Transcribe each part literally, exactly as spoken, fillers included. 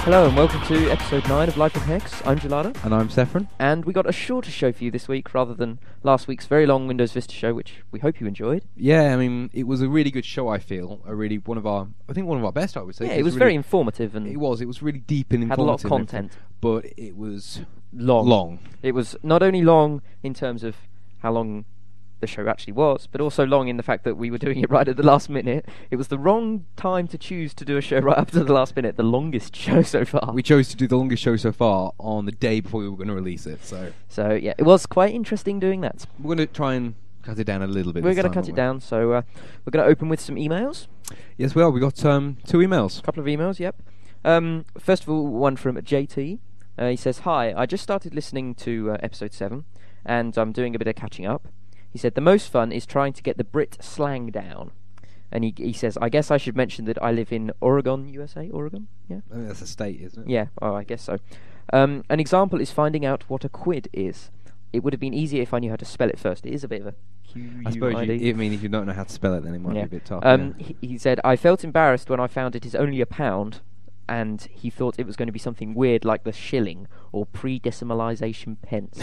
Hello and welcome to episode nine of Life with Hex. I'm Gelada. And I'm Saffron. And we got a shorter show for you this week rather than last week's very long Windows Vista show, which we hope you enjoyed. Yeah, I mean, it was a really good show, I feel. A really, one of our, I think one of our best, I would say. Yeah, it was really, very informative. And It was, it was really deep and had a lot informative. of content. But it was long. long. It was not only long in terms of how long the show actually was, but also long in the fact that we were doing it right at the last minute. It was the wrong time to choose to do a show right up to the last minute, the longest show so far. We chose to do the longest show so far on the day before we were going to release it, so... So, yeah, it was quite interesting doing that. We're going to try and cut it down a little bit. We're going to cut it down, so uh, we're going to open with some emails. Yes, we are. We got um, two emails. A couple of emails, yep. Um, first of all, one from J T. Uh, he says, "Hi, I just started listening to uh, episode seven, and I'm doing a bit of catching up." He said, "The most fun is trying to get the Brit slang down." And he he says, "I guess I should mention that I live in Oregon, U S A. Oregon? Yeah? I think that's a state, isn't it? Yeah, oh, I guess so. Um, an example is finding out what a quid is. It would have been easier if I knew how to spell it first. It is a bit of a Q U I D. I suppose, you, I mean, if you don't know how to spell it, then it might yeah. be a bit tough. Um, yeah. he, he said, "I felt embarrassed when I found it is only a pound, and he thought it was going to be something weird like the shilling or pre-decimalisation pence."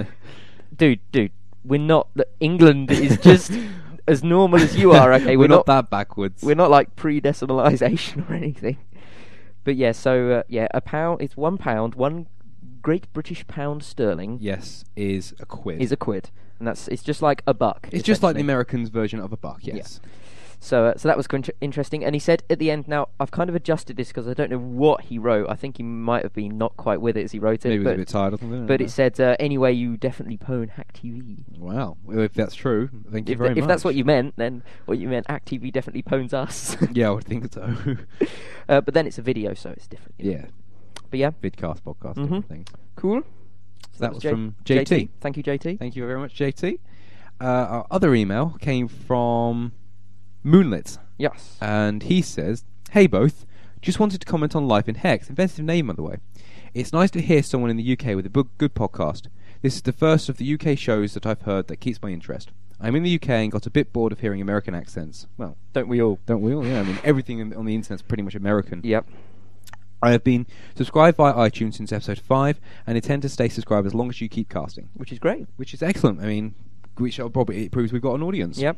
dude, dude, we're not... England is just as normal as you are, okay? We're, we're not, not that backwards. We're not like pre-decimalisation or anything. But yeah, so, uh, yeah, a pound... It's one pound, one Great British pound sterling... Yes, is a quid. Is a quid. And that's... It's just like a buck. It's just like the Americans' version of a buck, yes. Yeah. So uh, so that was con- interesting. And he said at the end, now, I've kind of adjusted this because I don't know what he wrote. I think he might have been not quite with it as he wrote it. Maybe he but, was a bit tired or something. But it said, uh, anyway, you definitely pwn Hack T V. Wow. Well, if that's true, thank you If, very th- much. if that's what you meant, then what you meant, Hack T V definitely pwns us. Yeah, I would think so. uh, but then it's a video, so it's different. You know? Yeah. But yeah. Vidcast, podcast, Mm-hmm. different things. Cool. So that, that was J- from J T. J T. Thank you, J T. Thank you very much, J T. Uh, our other email came from Moonlit. Yes. And he says, "Hey both, just wanted to comment on Life in Hex. Inventive name, by the way. It's nice to hear someone in the U K with a bu- good podcast. This is the first of the U K shows that I've heard that keeps my interest. I'm in the U K and got a bit bored of hearing American accents. Well, don't we all? Don't we all? Yeah, I mean, everything in, on the internet's pretty much American. Yep. I have been subscribed via iTunes since episode five and intend to stay subscribed as long as you keep casting." Which is great. Which is excellent. I mean, which probably it proves we've got an audience. Yep.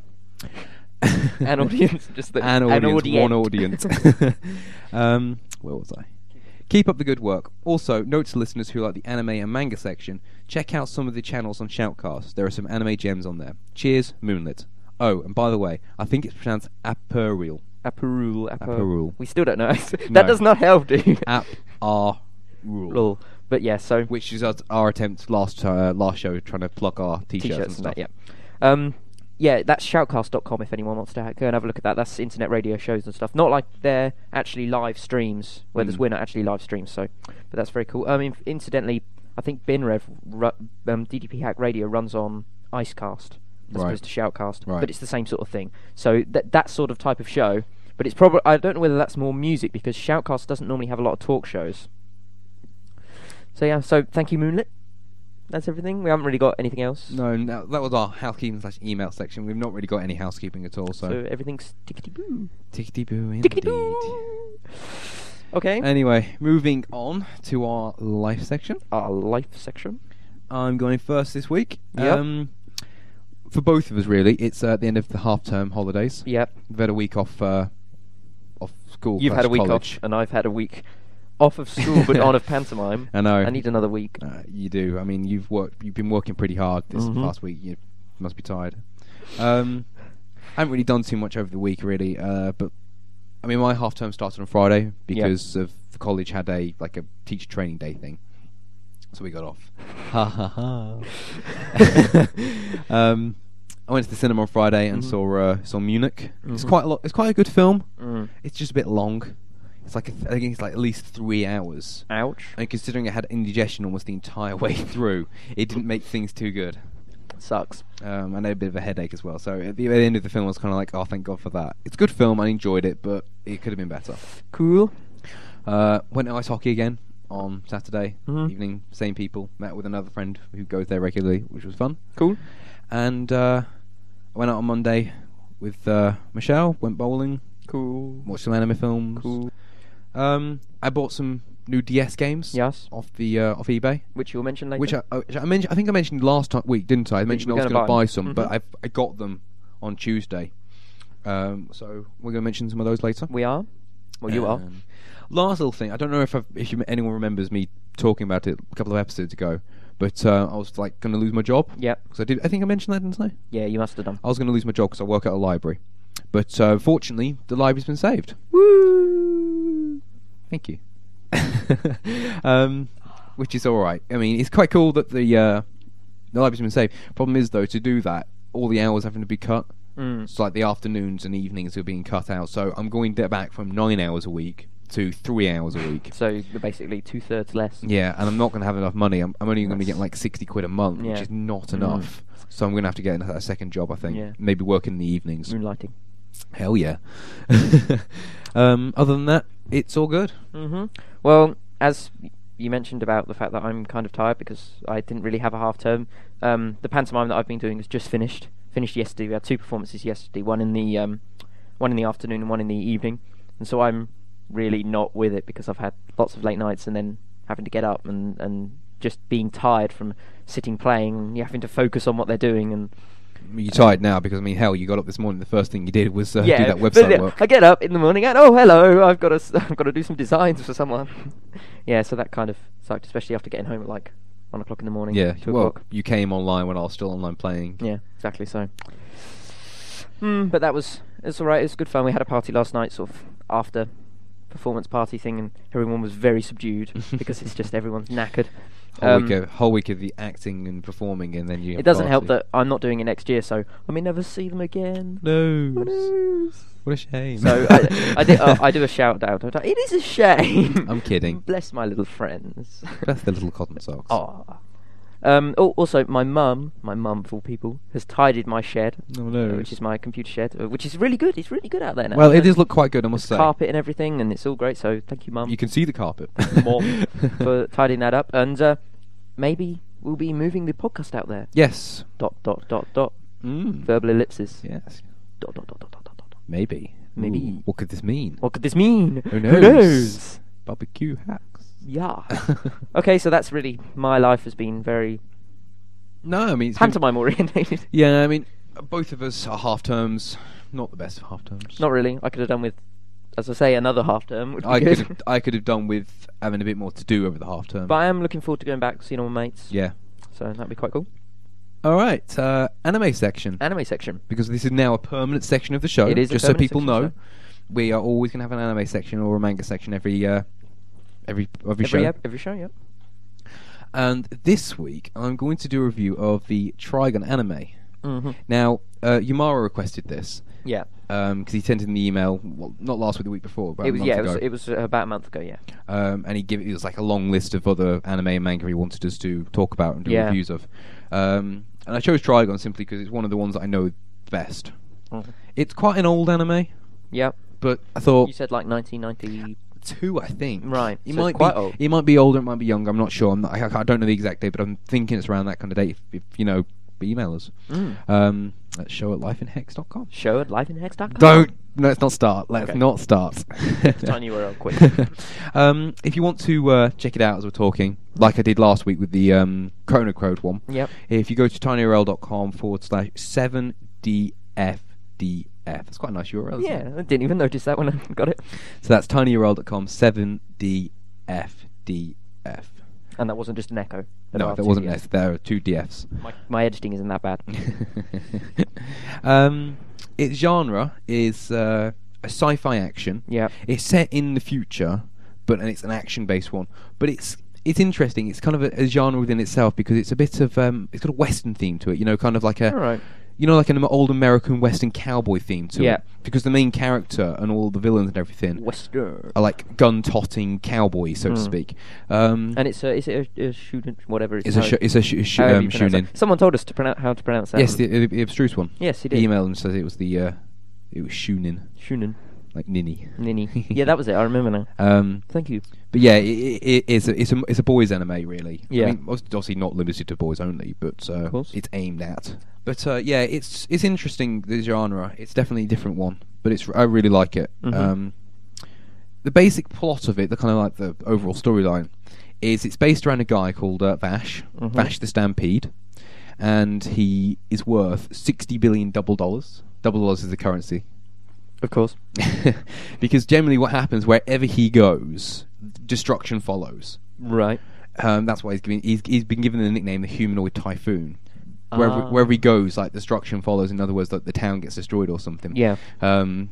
An audience, just the, an, an audience, audience, one audience. um, where was I? Keep up the good work. Also, note to listeners who like the anime and manga section, check out some of the channels on Shoutcast. There are some anime gems on there. Cheers, Moonlit. Oh, and by the way, I think it's pronounced Aperule. Aperule. Aperule. We still don't know. that No. does not help, dude. Ap R rule. But yeah, so which is our, our attempt last uh, last show trying to plug our t-shirts, t-shirts and stuff. And that, yeah. Um, yeah, that's shoutcast dot com if anyone wants to ha- go and have a look at that. That's internet radio shows and stuff. Not like they're actually live streams, where Mm. we're not actually live streams. So, but that's very cool. I mean, incidentally, I think BinRev, ru- um, D D P Hack Radio runs on Icecast as Right. opposed to Shoutcast, Right. but it's the same sort of thing. So that that sort of type of show. But it's probably I don't know whether that's more music because Shoutcast doesn't normally have a lot of talk shows. So yeah, so thank you, Moonlit. That's everything. We haven't really got anything else. No, no, that was our housekeeping slash email section. We've not really got any housekeeping at all. So, So everything's tickety-boo. tickety-boo indeed. Tickety-boo. Okay. Anyway, moving on to our life section. Our life section. I'm going first this week. Yep. Um, for both of us, really, it's uh, at the end of the half-term holidays. Yep. We've had a week off, uh, off school. You've had a week college. off, and I've had a week off of school, but on of pantomime. I know. I need another week. Uh, you do. I mean, you've worked. You've been working pretty hard this Mhm. past week. You must be tired. Um, I haven't really done too much over the week, really. Uh, but I mean, my half term started on Friday because of the college had a like a teacher training day thing, so we got off. Ha ha ha. Um, I went to the cinema on Friday and Mhm. saw uh, saw Munich. It's Mhm. quite a lot. It's quite a good film. Mm. It's just a bit long. It's like a th- I think it's like at least three hours. Ouch. And considering it had indigestion almost the entire way through, it didn't make things too good. Sucks. Um, and I had a bit of a headache as well. So at the, at the end of the film, I was kind of like, oh, thank God for that. It's a good film. I enjoyed it, but it could have been better. Cool. Uh, went to ice hockey again on Saturday Mhm. evening. Same people. Met with another friend who goes there regularly, which was fun. Cool. And uh, I went out on Monday with uh, Michelle. Went bowling. Cool. Watched some anime films. Cool. Um, I bought some new D S games. Yes. Off the uh, off eBay. Which you'll mention later. Which I, uh, which I mentioned. I think I mentioned last time week, didn't I? I mentioned I were was gonna going to buy buy them. some, Mhm. but I I got them on Tuesday. Um, so we're going to mention some of those later. We are. Well, you are. Um, Last little thing. I don't know if I've, if you, anyone remembers me talking about it a couple of episodes ago, but uh, I was like going to lose my job. Yep. Because I did. I think I mentioned that, didn't I? Yeah, you must have done. I was going to lose my job because I work at a library, but uh, fortunately the library's been saved. Woo! Thank you. um, which is all right. I mean, it's quite cool that the uh, the library's been saved. Problem is though, to do that, all the hours having to be cut. Mm. It's like the afternoons and evenings are being cut out. So I'm going to back from nine hours a week to three hours a week. So you're basically two thirds less. Yeah, and I'm not going to have enough money. I'm, I'm only going to be getting like sixty quid a month, Yeah. which is not Mm. enough. So I'm going to have to get a, a second job, I think. Yeah. Maybe work in the evenings. Moonlighting. Hell yeah. um, other than that, it's all good. Mm-hmm. Well, as y- you mentioned about the fact that I'm kind of tired because I didn't really have a half term, um, the pantomime that I've been doing has just finished. Finished yesterday. We had two performances yesterday. One in the um, one in the afternoon and one in the evening. And so I'm really not with it because I've had lots of late nights and then having to get up and, and just being tired from sitting playing and you having to focus on what they're doing and You're tired now because, I mean, hell, you got up this morning, the first thing you did was uh, yeah, do that but website yeah, work. I get up in the morning and oh hello, I've got to s- I've got to do some designs for someone. Yeah, so that kind of sucked, especially after getting home at like one o'clock in the morning. Yeah, two well, o'clock. you came online when I was still online playing. Yeah, exactly so. Mm, but that was it's all right. It was good fun. We had a party last night, sort of after performance party thing, and everyone was very subdued because it's just everyone's knackered. Whole, Um, week of, whole week of the acting and performing, and then you. It doesn't help party. that I'm not doing it next year, so I may never see them again. No. Who knows? What a shame. So I, I, did, uh, I do a shout out. It is a shame. I'm kidding. Bless my little friends. That's the little cotton socks. Aw. Um, oh, also, my mum, my mum of all people, has tidied my shed, Oh, no. uh, which is my computer shed, uh, which is really good. It's really good out there now. Well, it Uh, does look quite good, I must there's say. carpet and everything, and it's all great. So thank you, mum. You can see the carpet. Mom, for tidying that up, and uh, maybe we'll be moving the podcast out there. Yes. Dot dot dot dot. Mm. Verbal ellipses. Yes. Dot dot dot dot dot dot. dot. Maybe. Maybe. Ooh, what could this mean? What could this mean? Who knows? Who knows? Barbecue hacks. Yeah. Okay, so that's really my life has been very No, I mean... It's been- pantomime orientated. Yeah, I mean, both of us are half terms. Not the best of half terms. Not really. I could have done with, as I say, another half term. Would be I good. could have, I could have done with having a bit more to do over the half term. But I am looking forward to going back, seeing all my mates. Yeah. So that'd be quite cool. All right, uh, anime section. Anime section. Because this is now a permanent section of the show. It is a just so permanent people section of know. the We are always going to have an anime section or a manga section every uh, every every, Every show. ep- every show, yep. And this week, I'm going to do a review of the Trigun anime. Mm-hmm. Now, uh, Yumara requested this Yeah. because he sent in the email. Well, not last week, the week before, but It a was month yeah. It ago. was it was uh, about a month ago. Yeah. um, and he gave it was like a long list of other anime and manga he wanted us to talk about and do Yeah. reviews of. Um, and I chose Trigun simply because it's one of the ones that I know best. Mhm. It's quite an old anime, Yep. but I thought You said like nineteen ninety. two, I think. Right, It so it's might quite be. old. It might be older. It might be younger. I'm not sure. I'm not, I, I don't know the exact date, but I'm thinking it's around that kind of date. If, if you know, email us. Mm. Um, at show at lifeinhex dot com. Show at lifeinhex dot com. Don't. Let's not start. Let's Okay. not start. Tiny U R L, quick. um, if you want to uh, check it out as we're talking, like I did last week with the um, Chrono Code one. Yep. If you go to tinyurl.com forward slash 7DFDF. That's quite a nice U R L. isn't Yeah, it? I didn't even notice that when I got it. So that's tinyurl.com 7DFDF. And that wasn't just an echo. There No, are that two wasn't Ds. S. There are two D Fs. My, my editing isn't that bad. um, its genre is uh, a sci-fi action. Yep. It's set in the future, but and it's an action-based one. But it's it's interesting. It's kind of a, a genre within itself because it's a bit of um, it's got a Western theme to it. You know, kind of like a All right. you know, like an old American Western cowboy theme to Yeah. it. Because the main character and all the villains and everything Western. are like gun-totting cowboys, so to Mm. speak. Um, And it's a, is it a, a shooting, whatever it's it's a how- sh- it's a sh- sh- however um, you pronounce shooting. that. Someone told us to pronounce how to pronounce that. Yes, the, the, the abstruse one. Yes, he did. He emailed and says it was the uh, it was Shunin, Shunin. like Ninny. Ninny. Yeah, that was it. I remember now. Um, Thank you. but yeah, it, it, it's a it's a it's a boys' anime really. Yeah. I mean, obviously not limited to boys only, but uh, Of course. it's aimed at. But uh, yeah, it's it's interesting the genre. It's definitely a different one, but it's I really like it. Mhm. Um, the basic plot of it, the kind of like the overall storyline, is it's based around a guy called uh, Vash, Mhm. Vash the Stampede, and he is worth sixty billion double dollars. Double dollars is the currency. Of course. Because generally what happens, wherever he goes, destruction follows. Right. Um, that's why he's, given, he's, he's been given the nickname the Humanoid Typhoon. Wherever, Ah. wherever he goes, like, destruction follows. In other words, like, the town gets destroyed or something. Yeah. Um,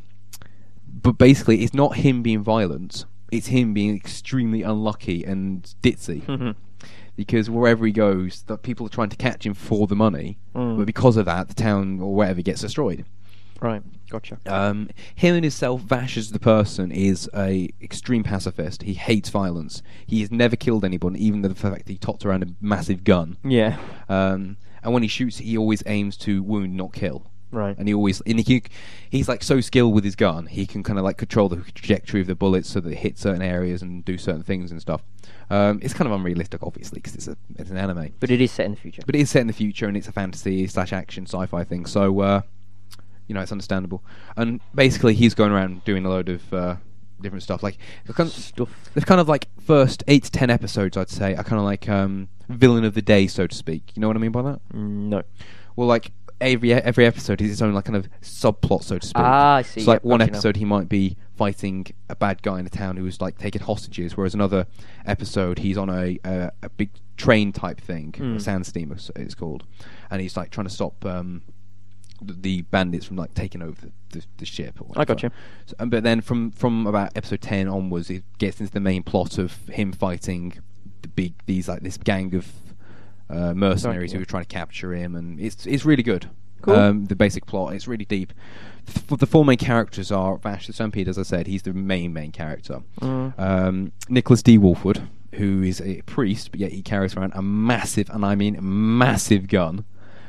but basically, it's not him being violent. It's him being extremely unlucky and ditzy. Mhm. Because wherever he goes, the people are trying to catch him for the money. Mm. But because of that, the town or wherever gets destroyed. Right. Gotcha. Um, him and himself, Vash as the person, is a extreme pacifist. He hates violence. He has never killed anyone, even the fact that he topped around a massive gun. Yeah. Um, and when he shoots, he always aims to wound, not kill. Right. And he always, and he, he's like so skilled with his gun, he can kind of like control the trajectory of the bullets so that it hits certain areas and do certain things and stuff. Um, it's kind of unrealistic, obviously, because it's a it's an anime. But it is set in the future. But it is set in the future, and it's a fantasy slash action sci-fi thing. So, uh, you know, it's understandable. And basically, he's going around doing a load of uh, different stuff. Like kind of, Stuff. the kind of like first eight to ten episodes, I'd say, are kind of like um, villain of the day, so to speak. You know what I mean by that? Mm, no. Well, like every every episode is its own like kind of subplot, so to speak. Ah, I see. So like Yep, one gotcha now. episode he might be fighting a bad guy in the town who was like taking hostages, whereas another episode he's on a a, a big train type thing, Mm. a sand steamer it's called, and he's like trying to stop um, the, the bandits from like taking over the, the, the ship. Or I whatever. gotcha. So, um, but then from from about episode ten onwards, it gets into the main plot of him fighting the big these like this gang of uh, mercenaries Right, yeah. who are trying to capture him, and it's it's really good. Cool. Um, the basic plot, it's really deep. Th- the four main characters are Vash the Stampede, as I said, he's the main main character. Mm. Um, Nicholas D. Wolfwood, who is a priest, but yet he carries around a massive, and I mean massive gun.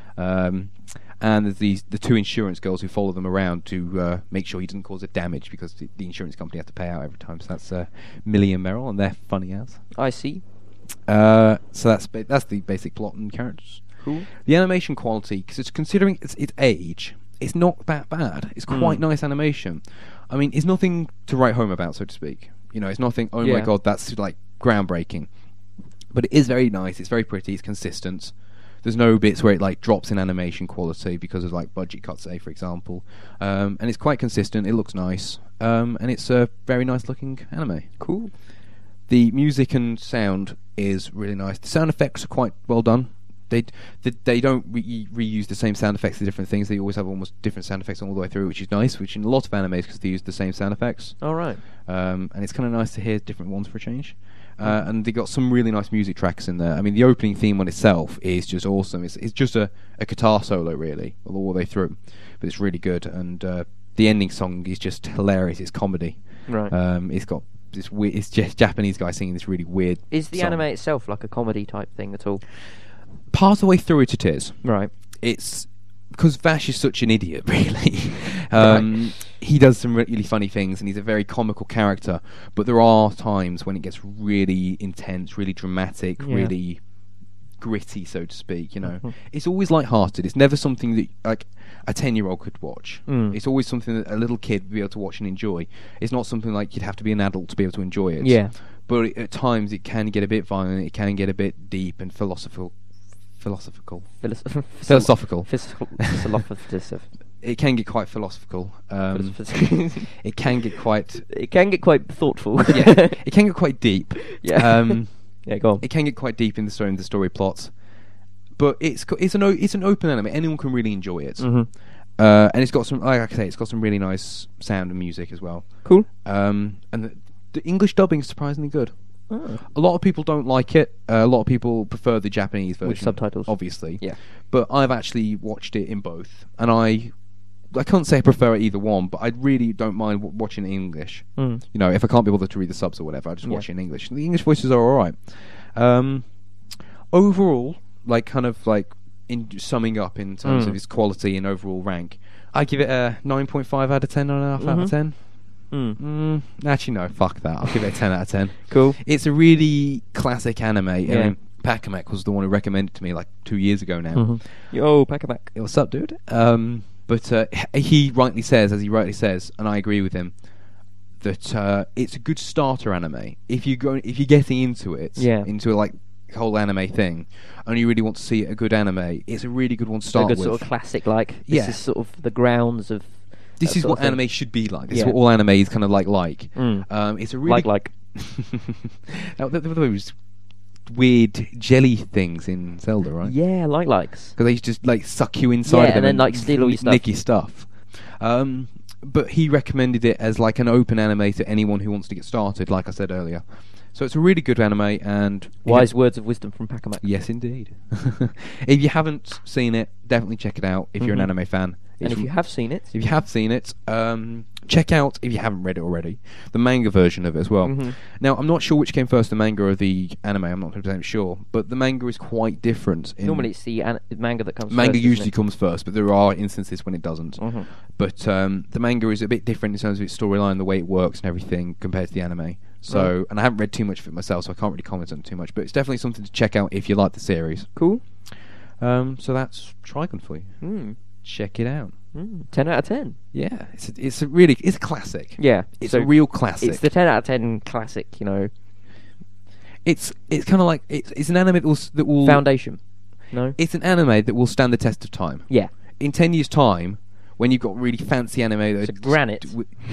Um, and there's these the two insurance girls who follow them around to uh, make sure he doesn't cause a damage, because the, the insurance company has to pay out every time. So that's uh, Millie and Meryl, and they're funny as. I see. Uh, so that's ba- that's the basic plot and characters. Cool. The animation quality, because it's considering its, its age, it's not that bad. It's quite Mm. nice animation. I mean, it's nothing to write home about, so to speak. You know, it's nothing. Oh my Yeah. god, that's like groundbreaking. But it is very nice. It's very pretty. It's consistent. There's no bits where it like drops in animation quality because of like budget cuts, say for example. Um, and it's quite consistent. It looks nice. Um, and it's a very nice looking anime. Cool. The music and sound is really nice. The sound effects are quite well done. They they, they don't re- reuse the same sound effects for different things. They always have almost different sound effects all the way through, which is nice. Which in a lot of animes, because they use the same sound effects, All right. um, and it's kind of nice to hear different ones for a change. Uh, and they got some really nice music tracks in there. I mean, the opening theme on itself is just awesome. It's it's just a, a guitar solo really, all the way through, but it's really good. And uh, the ending song is just hilarious. It's comedy. Right. Um, it's got this weird. It's just Japanese guy singing this really weird. Is the song. anime itself like a comedy type thing at all? Part of the way through it, it is. Right. It's because Vash is such an idiot, really. um, Right. He does some really funny things, and he's a very comical character. But there are times when it gets really intense, really dramatic, Yeah. really gritty, so to speak. You know, Mhm. it's always light-hearted. It's never something that like a ten-year-old could watch. Mm. It's always something that a little kid would be able to watch and enjoy. It's not something like you'd have to be an adult to be able to enjoy it. Yeah. But it, at times it can get a bit violent. It can get a bit deep and philosophical. Philosophical. Philos- Philosophical. Philosophical. It can get quite philosophical. Um, Philosophical. it can get quite. It can get quite thoughtful. Yeah, it can get quite deep. Yeah. Um, Yeah, go on. it can get quite deep in the story, in the story plots. But it's co- it's an o- it's an open anime. Anyone can really enjoy it. Mhm. Uh, and it's got some, like I say, it's got some really nice sound and music as well. Cool. Um, and the, the English dubbing is surprisingly good. Oh. A lot of people don't like it. Uh, a lot of people prefer the Japanese version With subtitles. obviously. Yeah. But I've actually watched it in both, and I, I can't say I prefer either one, but I really don't mind w- watching it in English. Mm. You know, if I can't be bothered to read the subs or whatever, I just watch Yeah. it in English. The English voices are all right. Um, overall, like kind of like in summing up in terms Mm. of its quality and overall rank, I give it a nine point five out of ten, nine point five out of Mhm. ten. Mm. Mm, actually, no, fuck that. I'll give it a ten out of ten. Cool. It's a really classic anime. I Yeah. mean, Pakamek was the one who recommended it to me like two years ago now. Mhm. Yo, pack it back. Hey, what's up, dude? Um, but uh, h- he rightly says, as he rightly says, and I agree with him, that uh, it's a good starter anime if you go if you're getting into it, Yeah. into like whole anime thing, and you really want to see a good anime. It's a really good one to So start a good with. sort of classic, like this Yeah. is sort of the grounds of. This that is sort what of thing. anime should be like. This Yeah. is what all anime is kind of like. Like, Mm. um, it's a really Like like. now, th- th- those weird jelly things in Zelda, right? Yeah, like likes. Because they just like suck you inside Yeah, of them and then, like, steal all your stuff. nick your stuff. Um, but he recommended it as like an open anime to anyone who wants to get started. Like I said earlier, so it's a really good anime. And Wise words of wisdom from Pakamak. yes, indeed. If you haven't seen it, definitely check it out. If you're Mhm. an anime fan, And It's if you r- have seen it, if you have seen it, um, check out, if you haven't read it already, the manga version of it as well. Mhm. Now, I'm not sure which came first, the manga or the anime. I'm not one hundred percent sure, but the manga is quite different. In normally it's the an- manga that comes. manga first, usually isn't comes first, but there are instances when it doesn't. it? Mhm. But um, the manga is a bit different in terms of its storyline, the way it works, and everything compared to the anime. So, Right. and I haven't read too much of it myself, so I can't really comment on it too much. But it's definitely something to check out if you like the series. Cool. Um, so that's Trigun for you. Mm. Check it out. Mm. Ten out of ten. Yeah, it's a, it's a really it's a classic. Yeah, It's so a real classic. It's the ten out of ten classic. You know, It's it's kind of like it's it's an anime that will s- that will foundation. No. It's an anime that will stand the test of time. Yeah. In ten years' time, when you've got really fancy anime, that It's are a granite.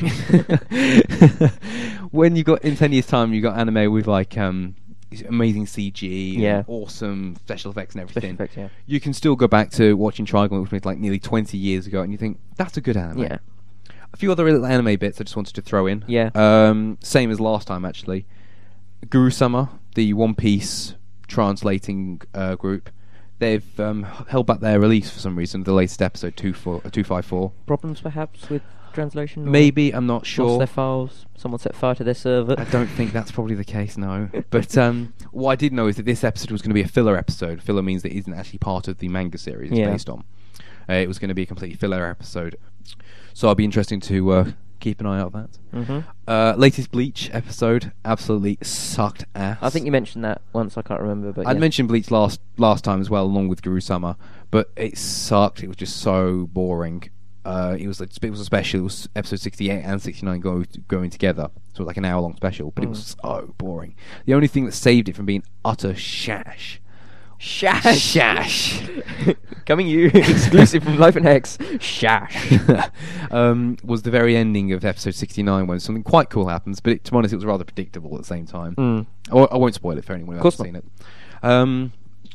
d- when you got in ten years' time, you got anime with like um amazing C G, and Yeah. awesome special effects and Special everything. effects, yeah. You can still go back to watching Trigun, which was like nearly twenty years ago, and you think that's a good anime. Yeah. A few other little anime bits I just wanted to throw in. Yeah. Um, same as last time, actually. Guru Summer, the One Piece translating uh, group, they've um, h- held back their release for some reason. The latest episode, two four, uh, two five four. Problems perhaps with translation. or Maybe, I'm not Lost sure. their files. Someone set fire to their server. I don't think that's probably the case, no. But um, what I did know is that this episode was going to be a filler episode. Filler means that it isn't actually part of the manga series it's Yeah. based on. Uh, it was going to be a completely filler episode. So it'll be interesting to uh, keep an eye out for that. Mhm. Uh, latest Bleach episode absolutely sucked ass. I think you mentioned that once. I can't remember, but I'd yeah. mentioned Bleach last last time as well, along with Guru Summer, but it sucked. It was just so boring. Uh, it was like, it was a special. It was episode sixty-eight and sixty-nine go, going together, so it was like an hour long special. But it was so boring. The only thing that saved it from being utter shash, Shash. shash, Coming you exclusive from Life and Hex. Shash. um, was the very ending of episode sixty-nine when something quite cool happens. But it, to be honest, it was rather predictable at the same time. Mm. I, won't- I won't spoil it for anyone who Of course hasn't not. seen it. Um,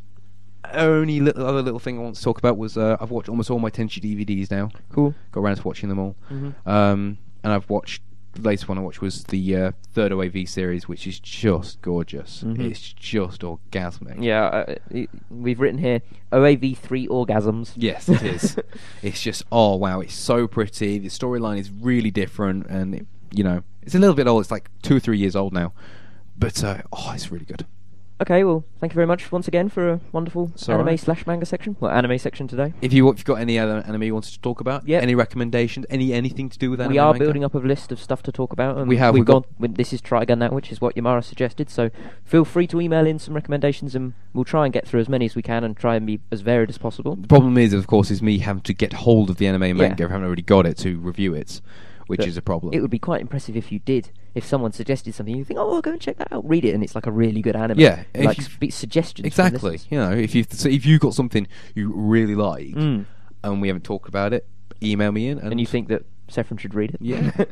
only little, other little thing I want to talk about was uh, I've watched almost all my Tenchi D V Ds now. Cool. Got around to watching them all. Mhm. Um, and I've watched, the latest one I watched was the uh, third O A V series, which is just gorgeous. Mhm. It's just orgasmic. Yeah, uh, it, we've written here O A V three orgasms. Yes, it is. It's just, oh wow, it's so pretty. The storyline is really different, and it, you know, it's a little bit old. It's like two or three years old now, but uh, oh, it's really good. Okay, well, thank you very much once again for a wonderful It's anime alright. slash manga section. Well, anime section today. If you if you've got any other anime you wanted to talk about, Yep. any recommendations, any anything to do with anime? We are manga? building up a list of stuff to talk about. And We have, We've we've got- gone. With, this is Trigun now, which is what Yamara suggested. So feel free to email in some recommendations, and we'll try and get through as many as we can, and try and be as varied as possible. The problem is, of course, is me having to get hold of the anime and Yeah. manga if I haven't already got it to review it, which But is a problem. It would be quite impressive if you did. If someone suggested something, you think, "Oh, I'll go and check that out." Read it, and it's like a really good anime. Yeah, if like you- spe- suggestions. from Exactly. listeners. You know, if you so if you got something you really like Mm. and we haven't talked about it, email me in. And, And you think that Saffron should read it? Yeah.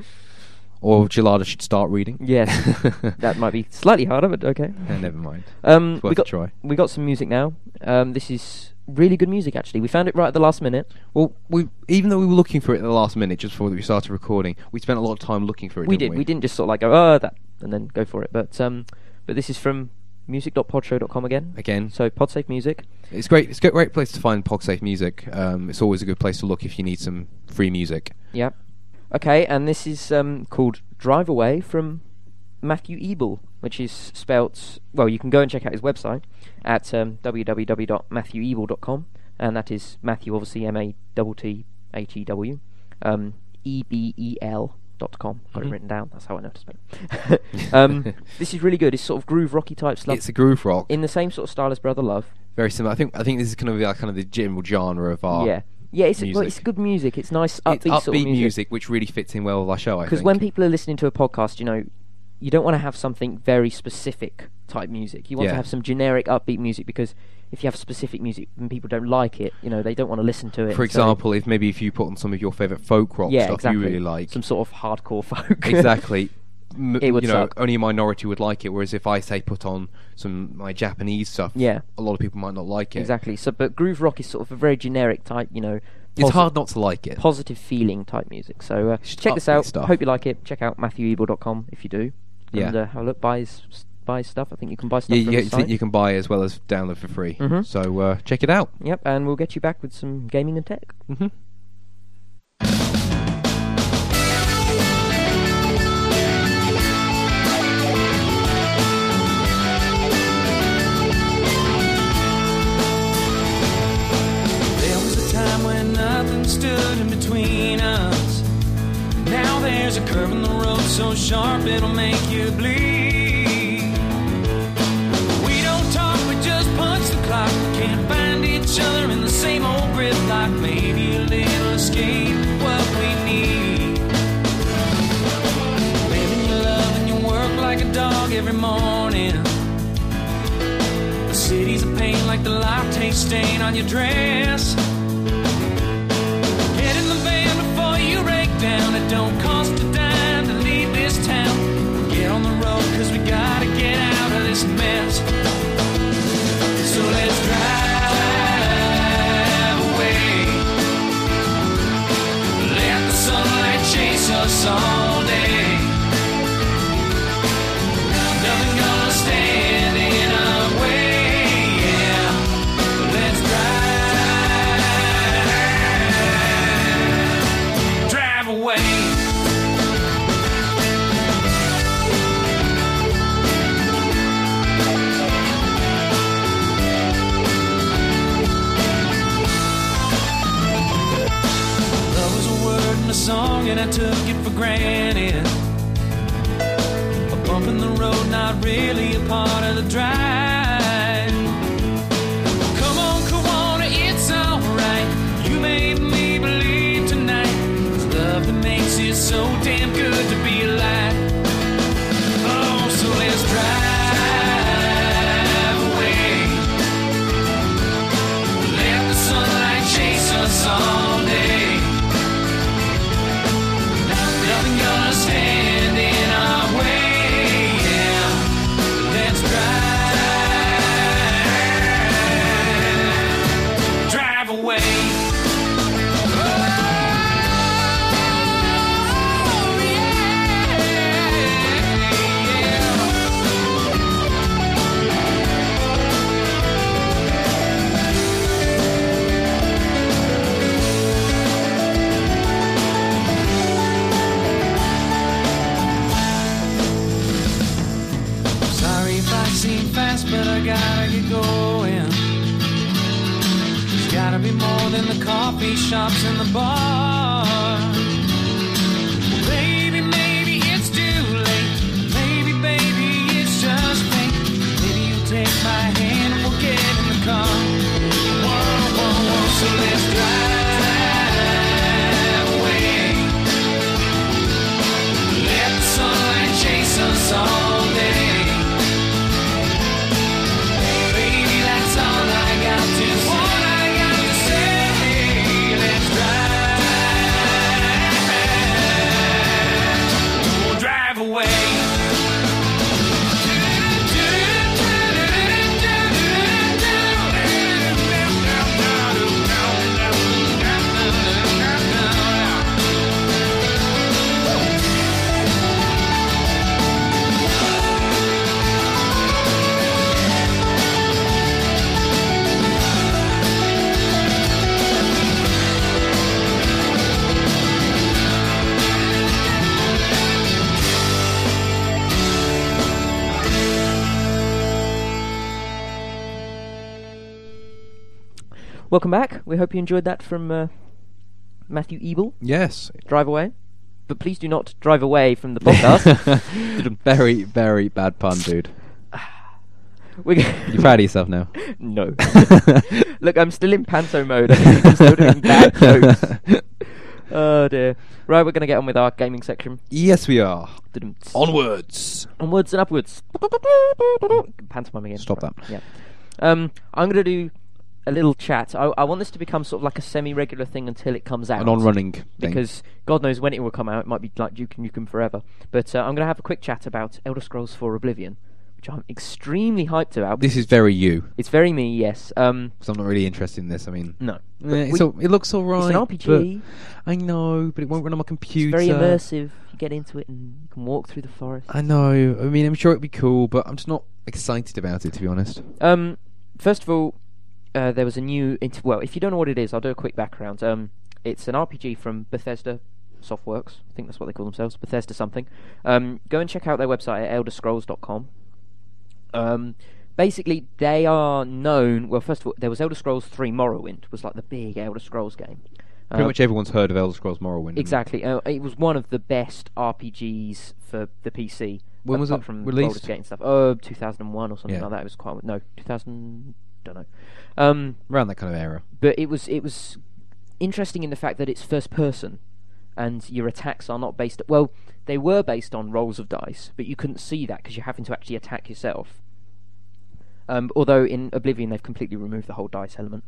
or Gelada should start reading. Yes, that might be slightly harder, but okay. Eh, never mind. Um, It's worth we got a try. we got some music now. Um, this is really good music actually. We found it right at the last minute. Well, we even though we were looking for it at the last minute, just before we started recording, we spent a lot of time looking for it. We didn't did. We? We didn't just sort of like go, oh, that, and then go for it. But um, but this is from music dot podshow dot com again. Again, So Podsafe Music. it's great. It's a great place to find PogSafe music. Um, it's always a good place to look if you need some free music. Yep. Okay, and this is um, called Drive Away from Matthew Ebel, which is spelt, well, you can go and check out his website at um, w w w dot matthew ebel dot com, and that is Matthew, obviously, M A T T H E W, um, E B E L dot com. Got Mhm. it written down, that's how I know to spell it. um, this is really good. It's sort of groove rocky type stuff. It's a groove rock, In the same sort of style as Brother Love. very similar. I think I think this is kind of like kind of the general genre of our Yeah. Yeah, it's music. well, it's good music. It's nice upbeat, It's upbeat sort of music. music, which really fits in well with our show. I Because think when people are listening to a podcast, you know, you don't want to have something very specific type music. You want Yeah. to have some generic upbeat music, because if you have specific music and people don't like it, you know, they don't want to listen to it. For So- example, if maybe if you put on some of your favourite folk rock yeah, stuff exactly. you really like, some sort of hardcore folk. exactly. M- It would you know, suck. only a minority would like it. Whereas if I say put on some my Japanese stuff, Yeah. a lot of people might not like it. Exactly. So, but groove rock is sort of a very generic type, you know. It's posi- hard not to like it. Positive feeling type music. So uh, Just check this upbeat out. stuff. Hope you like it. Check out matthew ebel dot com if you do. Yeah. And uh, have a look. Buy his buy his stuff. I think you can buy stuff Yeah, from you, his you, site. think you can buy as well as download for free. Mhm. So uh, check it out. Yep. And we'll get you back with some gaming and tech. Mm-hmm. There was a time when nothing stood in between us. Now there's a curve in the road so sharp it'll make you bleed. We don't talk, we just punch the clock. We can't find each other in the same old gridlock. Maybe a little escape, what we need. Living your love and you work like a dog every morning. The city's a pain like the latte stain on your dress. Get in the van before you break down. It don't cost a dime to leave this town. Get on the road cause we gotta get out of this mess. So let's drive away. Let the sunlight chase us all day. Nothing gonna stand in our way. Yeah, let's drive, drive away. Love was a word in a song and I took it for granted. A bump in the road, not really a part of the drive. Come on, Kawana, it's alright. You made me believe tonight. It's love that makes it so damn good to be alive. Oh, so let's drive away. Let the sunlight chase us all day. Nothing gonna stand in our way. Yeah, let's drive, drive away. Oh, sorry if I seem fast, but I gotta get going. There's gotta be more than the coffee shops and the bars. Maybe, maybe it's too late. Maybe, baby, it's just fate. Maybe you take my hand and we'll get in the car. Whoa, whoa, whoa, so let's drive away. Let the sunlight chase us all day. Baby, that's all I got to say. What I got to say. Let's drive, we'll drive away. Welcome back. We hope you enjoyed that from uh, Matthew Ebel. Yes. Drive away. But please do not drive away from the podcast. Very, very bad pun, dude. We're g- You proud of yourself now? No. Look, I'm still in panto mode. I'm still doing bad jokes. Oh dear. Right, we're going to get on with our gaming section. Yes, we are. Didn't- Onwards. Onwards and upwards. Pantomime again. Stop that. Yeah. Um, I'm going to do a little chat. I, I want this to become sort of like a semi-regular thing until it comes out. An on-running thing. Because God knows when it will come out. It might be like Duke Nukem Forever. But uh, I'm going to have a quick chat about Elder Scrolls four Oblivion, which I'm extremely hyped about. This is very you. It's very me, yes. Um, Because I'm not really interested in this. I mean, no. eh, it's we- all, it looks all right. It's an R P G. but I know, but it won't run on my computer. It's very immersive. You get into it and you can walk through the forest. I know. I mean, I'm sure it'd be cool, but I'm just not excited about it, to be honest. Um, first of all, uh, there was a new... Int- well, if you don't know what it is, I'll do a quick background. Um, it's an R P G from Bethesda Softworks. I think that's what they call themselves. Bethesda something. Um, go and check out their website at elder scrolls dot com. Um, basically, they are known... Well, first of all, there was Elder Scrolls three Morrowind. was like the big Elder Scrolls game. Pretty Uh, much everyone's heard of Elder Scrolls Morrowind. Exactly. Uh, it was one of the best R P Gs for the P C. When was apart it from released? Baldur's Gate and stuff. Oh, two thousand one or something Yeah. like that. It was quite... No, two thousand... Don't know. Um, Around that kind of era. but it was it was interesting in the fact that it's first person, and your attacks are not based... Well, they were based on rolls of dice, but you couldn't see that because you're having to actually attack yourself. Um, although in Oblivion they've completely removed the whole dice element.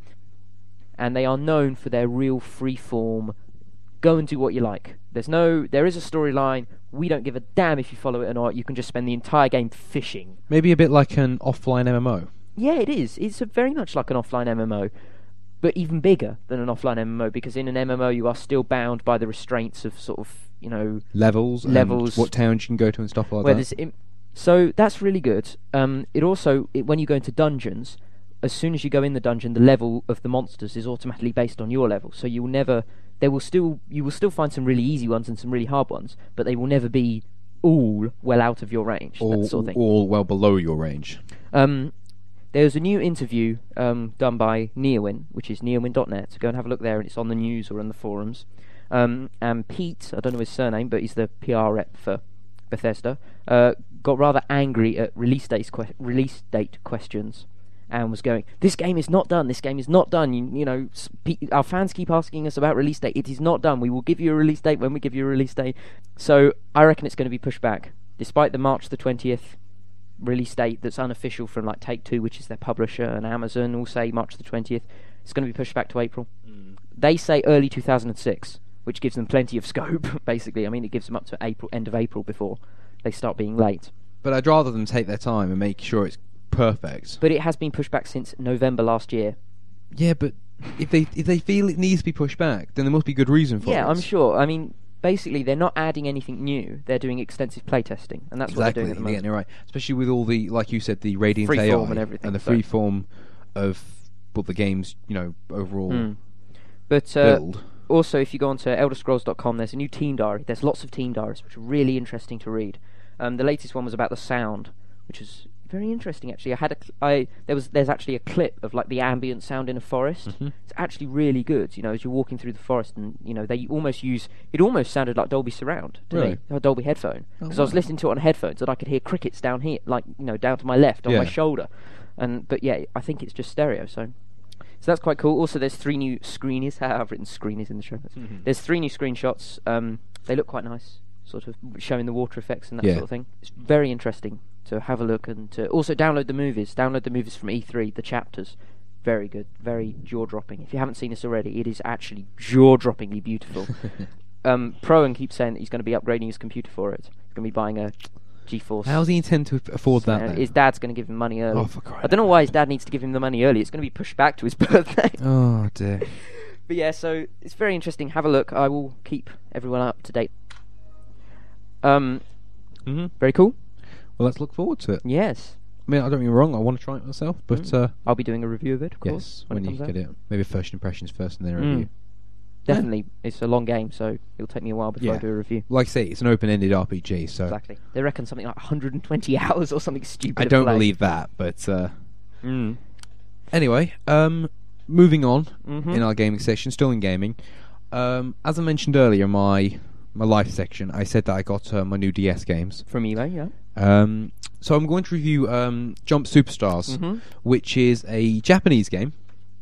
And they are known for their real free-form, go and do what you like. There's no... There is a storyline. We don't give a damn if you follow it or not. You can just spend the entire game fishing. Maybe a bit like an offline M M O. Yeah, it is. It's a very much like an offline M M O, but even bigger than an offline M M O, because in an M M O you are still bound by the restraints of sort of, you know... Levels. Levels. And what towns you can go to and stuff like where that. there's im- so that's really good. Um, it also... It, when you go into dungeons, as soon as you go in the dungeon, the level of the monsters is automatically based on your level, so you will never... There will still... You will still find some really easy ones and some really hard ones, but they will never be all well out of your range, all, that sort of thing. all well below your range. Um... There's a new interview um, done by Neowin, which is neowin dot net. Go and have a look there, and it's on the news or on the forums. Um, and Pete, I don't know his surname, but he's the P R rep for Bethesda, uh, got rather angry at release, dates que- release date questions and was going, this game is not done, this game is not done. You, you know, sp- our fans keep asking us about release date. It is not done. We will give you a release date when we give you a release date. So I reckon it's going to be pushed back, despite the March the twentieth release date that's unofficial from like Take-Two, which is their publisher, and Amazon all say March the twentieth. It's going to be pushed back to April. Mm. They say early two thousand six, which gives them plenty of scope, basically. I mean, it gives them up to April, end of April before they start being late. But I'd rather them take their time and make sure it's perfect. But it has been pushed back since November last year. Yeah, but if they if they feel it needs to be pushed back, then there must be good reason for it. Yeah, I'm sure. I mean, basically, they're not adding anything new. They're doing extensive playtesting, and that's exactly. what they're doing at the You're moment. getting it right, especially with all the, like you said, the Radiant A I Freeform and everything, and the so- freeform of well, the game's, you know, overall Mm. But uh, build. also, if you go onto elder scrolls dot com, there's a new team diary. There's lots of team diaries, which are really interesting to read. Um, the latest one was about the sound, which is very interesting. Actually, I had a cl- I there was there's actually a clip of like the ambient sound in a forest. Mhm. It's actually really good. You know, as you're walking through the forest, and you know they almost use it. Almost sounded like Dolby Surround to Really? me, a Dolby headphone, Oh, because I was wow. listening to it on headphones, and I could hear crickets down here, like you know, down to my left on my Yeah. shoulder. And but yeah, I think it's just stereo. So. So that's quite cool. Also, there's three new screenies. I've written screenies in the show notes. Mhm. There's three new screenshots. Um, they look quite nice, sort of showing the water effects and that Yeah. sort of thing. It's very interesting to have a look and to also download the movies. Download the movies from E three, the chapters. Very good, very jaw-dropping. If you haven't seen this already, it is actually jaw-droppingly beautiful. um, Proan keeps saying that he's going to be upgrading his computer for it. He's going to be buying a GeForce. How does he intend to afford that? Uh, Then? his dad's going to give him money early. Oh, for crying I don't know out why loud. his dad needs to give him the money early. It's going to be pushed back to his birthday. Oh dear. But yeah, so it's very interesting. Have a look. I will keep everyone up to date. Um, hmm very cool. Well, let's look forward to it. Yes, I mean, I don't get me wrong. I want to try it myself, but Mm. uh, I'll be doing a review of it, of course. yes, when, when, it you comes get out. it, maybe first impressions first, and then a Mm. review. Definitely, it's a long game, so it'll take me a while before I Yeah. do a review. Like I say, it's an open-ended R P G, so Exactly. They reckon something like one hundred twenty hours or something stupid. I to don't play. believe that. But uh, Mm. anyway, um, moving on Mhm. in our gaming section, still in gaming. Um, as I mentioned earlier, my my life section, I said that I got uh, my new D S games. From eBay, yeah. Um, so I'm going to review um, Jump Superstars, Mhm. which is a Japanese game.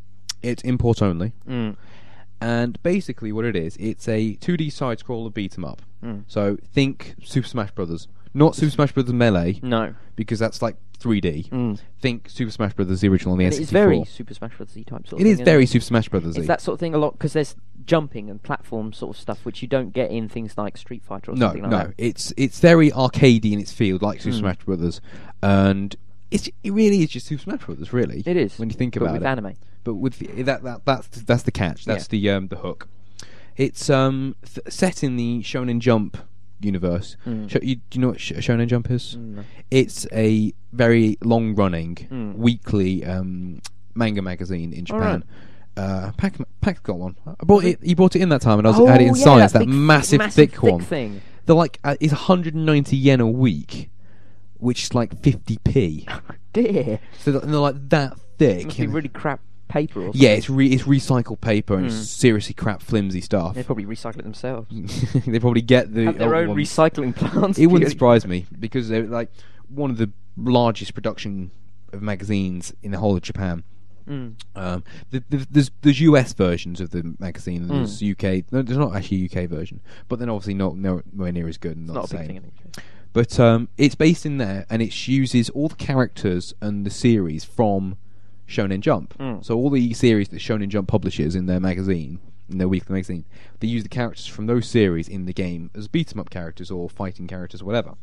It's import only. Mm. And basically what it is, it's a two D side-scroller beat-em-up. Mm. So think Super Smash Brothers. Not Super Smash Brothers Melee, No. because that's like three D. Mm. Think Super Smash Brothers, the original on the And N it is sixty-four. very Super Smash Bros. type sort of It thing. is isn't very it? Super Smash Brothers. It's that sort of thing a lot, because there's jumping and platform sort of stuff which you don't get in things like Street Fighter or No, something like no, that. it's it's very arcadey in its field, like Super Mm. Smash Brothers, and it's it really is just Super Smash Brothers, really. It is when you think but about with it. anime. But with the, that that that's that's the catch. That's the um the hook. It's um th- set in the Shonen Jump universe. Mm. Sh- you, do you know what Sh- Shonen Jump is? Mm, no. It's a very long-running Mm. weekly um, manga magazine in Japan. Alright. Uh, Pac Pac got one. I bought it. He bought it in that time, and I was, Oh, had it in yeah, science. that That big, massive, massive thick, thick one. thing. They're like uh, it's one hundred ninety yen a week, which is like fifty p. Dear. So they're, they're like that thick. Must be and- really crap paper or something. yeah, it's re- it's recycled paper and Mm. it's seriously crap, flimsy stuff. They probably recycle it themselves. They probably get the Have their old own ones. recycling plants. It wouldn't purely- surprise me because they're like one of the largest production of magazines in the whole of Japan. Mm. Um, the, the, there's there's U S versions of the magazine. And Mm. there's U K. No, there's not actually a U K version, but then obviously not no, nowhere near as good and It's not, not a the big same. thing anyway. But um, it's based in there, and it uses all the characters and the series from Shonen Jump. Mm. So all the series that Shonen Jump publishes in their magazine, in their weekly magazine, they use the characters from those series in the game as beat 'em up characters or fighting characters or whatever.